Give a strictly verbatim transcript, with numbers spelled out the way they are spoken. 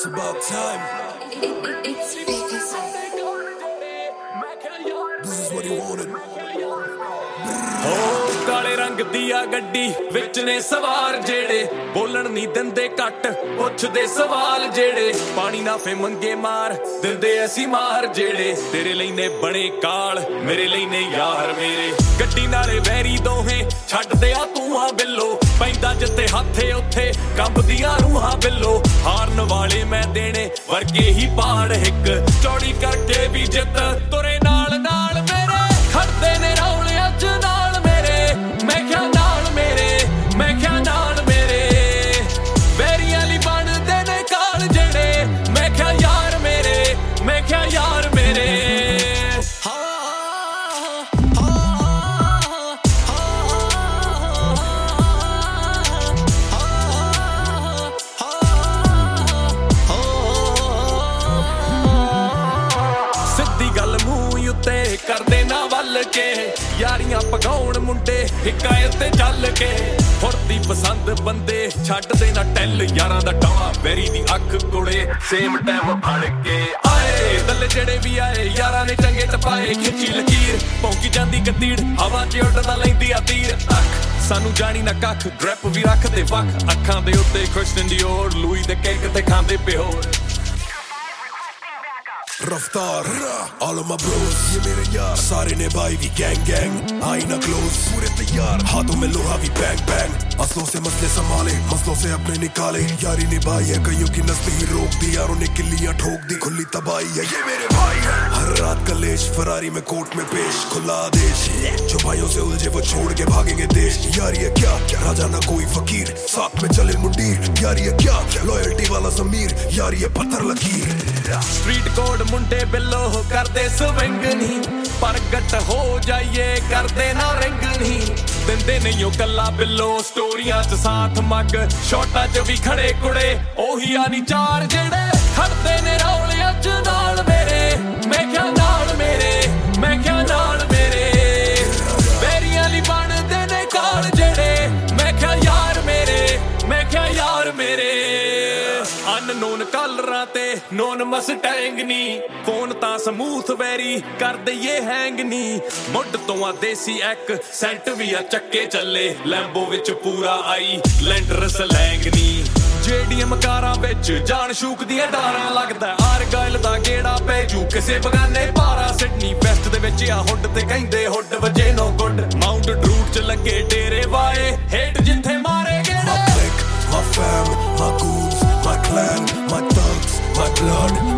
It's about time. This is what he wanted. ਹੋ ਕਾਲੇ ਰੰਗ ਦੀ ਆ ਗੱਡੀ ਵਿੱਚ ਨੇ ਸਵਾਰ ਜਿਹੜੇ ਬੋਲਣ ਨਹੀਂ ਦਿੰਦੇ ਘੱਟ ਪੁੱਛਦੇ ਸਵਾਲ ਜਿਹੜੇ ਪਾਣੀ ਨਾ ਫੇ ਮੰਗੇ ਮਾਰ ਦਿੰਦੇ ਅਸੀਂ ਮਾਰ ਜਿਹੜੇ ਤੇਰੇ ਲਈ ਨੇ ਬਣੇ ਕਾਲ ਮੇਰੇ ਲਈ ਨੇ ਯਾਰ ਮੇਰੇ ਗੱਡੀ ਨਾਲੇ ਵੈਰੀ ਦੋਹੇ ਛੱਡਦੇ ਆ ਤੂੰ ਆ ਬਿੱਲੋ ਪੈਂਦਾ ਜਿੱਥੇ ਹੱਥੇ ਉੱਥੇ ਕੰਬਦੀਆਂ ਰੂਹਾਂ ਬਿੱਲੋ ਹਾਰਨ ਵਾਲੇ ਮੈਂ ਦੇਣੇ ਵਰਗੇ ਹੀ ਪਾੜ ਹਿੱਕ ਚੌੜੀ ਕਰਕੇ ਵੀ ਜਿੱਤ ਤੁਰੇ ਨਾਲ ਨਾਲ ਮੇਰੇ ਖੜਦੇ ਨੇ ਰੌਲੇ ਅੱਜ ਨਾਲ ਮੇਰੇ ਮੈਂ ਕਿਹਾ ਨਾਲ ਮੇਰੇ ਮੈਂ ਕਿਹਾ ਨਾਲ ਮੇਰੇ ਵੈਰੀਆਂ ਲਈ ਬਣਦੇ ਨੇ ਕਾਲ ਜਿਹੜੇ ਮੈਂ ਕਿਹਾ ਯਾਰ ਮੇਰੇ ਮੈਂ ਕਿਹਾ ਯਾਰ ਮੇਰੇ ਕਰਦੇ ਨਾ ਵੱਲ ਕੇ ਯਾਰੀਆਂ ਪਗਾਉਣ ਮੁੰਡੇ ਹਿਕਾਇਤ ਤੇ ਚੱਲ ਕੇ ਫੁਰਤੀ ਪਸੰਦ ਬੰਦੇ ਛੱਡਦੇ ਨਾ ਟੈਲ ਯਾਰਾਂ ਦਾ ਟਾਵਾ ਵੈਰੀ ਦੀ ਅੱਖ ਕੁੜੇ ਸੇਮ ਟਾਈਮ ਫੜ ਕੇ ਆਏ ਦੱਲੇ ਜਿਹੜੇ ਵੀ ਆਏ ਯਾਰਾਂ ਨੇ ਚੰਗੇ ਟਪਾਏ ਖਿੱਚੀ ਲਕੀਰ ਭੌਂਕੀ ਜਾਂਦੀ ਕਤੀੜ ਹਵਾ 'ਚ ਉੱਡਦਾ ਲੈਂਦੀ ਆ ਤੀਰ ਅੱਖ ਸਾਨੂੰ ਜਾਣੀ ਨਾ ਕੱਖ ਗ੍ਰੈਪ ਵੀ ਰੱਖਦੇ ਵੱਖ ਅੱਖਾਂ ਦੇ ਉੱਤੇ ਕ੍ਰਿਸਟਨ ਡਿਓਰ ਲੂਈ ਦੇ ਕੇਕ ਤੇ ਖਾਂਦੇ ਪਿਓਰ रफ्तार all of my bros ये मेरे यार सारे ने भाई भी gang gang आई ना close पूरे तैयार हाथों में लोहा भी bang bang असलों से मसले संभाले मसलों से अपने निकाले यारी निभाई है कईयों की नस्ल ही रोक दी यारों ने किल्लियां ठोक दी खुली तबाही है ये मेरे भाई है हर रात कलेश फरारी में कोर्ट में पेश खुला आदेश जो भाइयों से उलझे वो छोड़ के भागेंगे देश यारी है क्या राजा ना कोई फकीर साथ में चले मुंडीर यारी है क्या लॉयल्टी वाला ज़मीर यारी है पत्थर लकीर स्ट्रीट कोड मुंडे बिल्लो करदे स्विंग नहीं प्रगट हो जाइए करदे ना रिंग नहीं दिंदे नहीं ओ कल्ला बिल्लो स्टोरियां च साथ मग शॉटां च भी खड़े कुड़े ओही आनी चार जेड़े खड़दे ने रौले अज नाल मेरे मैं क्या नाल मेरे मैं क्या नाल मेरे वेरियां ली बनदे ने काल जेड़े मैं क्या यार मेरे मैं क्या यार मेरे ਅਨਨੋਨ ਕਾਲਰਾਂ ਤੇ ਨੋਨ ਮਸਟੈਂਗ ਨੀ ਫੋਨ ਤਾਂ ਸਮੂਥ ਵੈਰੀ ਕਰ ਦਈਏ ਹੈਂਗ ਨੀ ਮੁੱਢ ਤੋਂ ਆ ਦੇਸੀ ਐਕ ਸੈਂਟ ਵੀ ਆ ਚੱਕੇ ਚੱਲੇ ਲੈਂਬੋ ਵਿੱਚ ਪੂਰਾ ਆਈ ਲੈਂਡਰ ਸਲੈਂਗ ਨੀ ਜੇਡੀਐਮ ਕਾਰਾਂ ਵਿੱਚ ਜਾਨ ਸ਼ੂਕ ਦੀਆਂ ਡਾਰਾਂ ਲੱਗਦਾ ਆਰਗਾਇਲ ਦਾ ਗੇੜਾ ਪੈ ਜੂ ਕਿਸੇ ਬਗਾਨੇ ਪਾਰਾ ਸਿਡਨੀ ਵੈਸਟ ਦੇ ਵਿੱਚ ਆ ਹੁੱਡ ਤੇ ਕਹਿੰਦੇ ਹੁੱਡ ਵਜੇ ਨੋ ਗੁੱਡ ਮਾਊਂਟ ਡਰੂਟ ਚ ਲੱਗੇ ਡੇਰੇ ਵਾਏ ਹੇਟ ਜਿੱਥੇ ਮਾਰੇ ਗੇੜੇ my fam my goons my clan my thugs my blood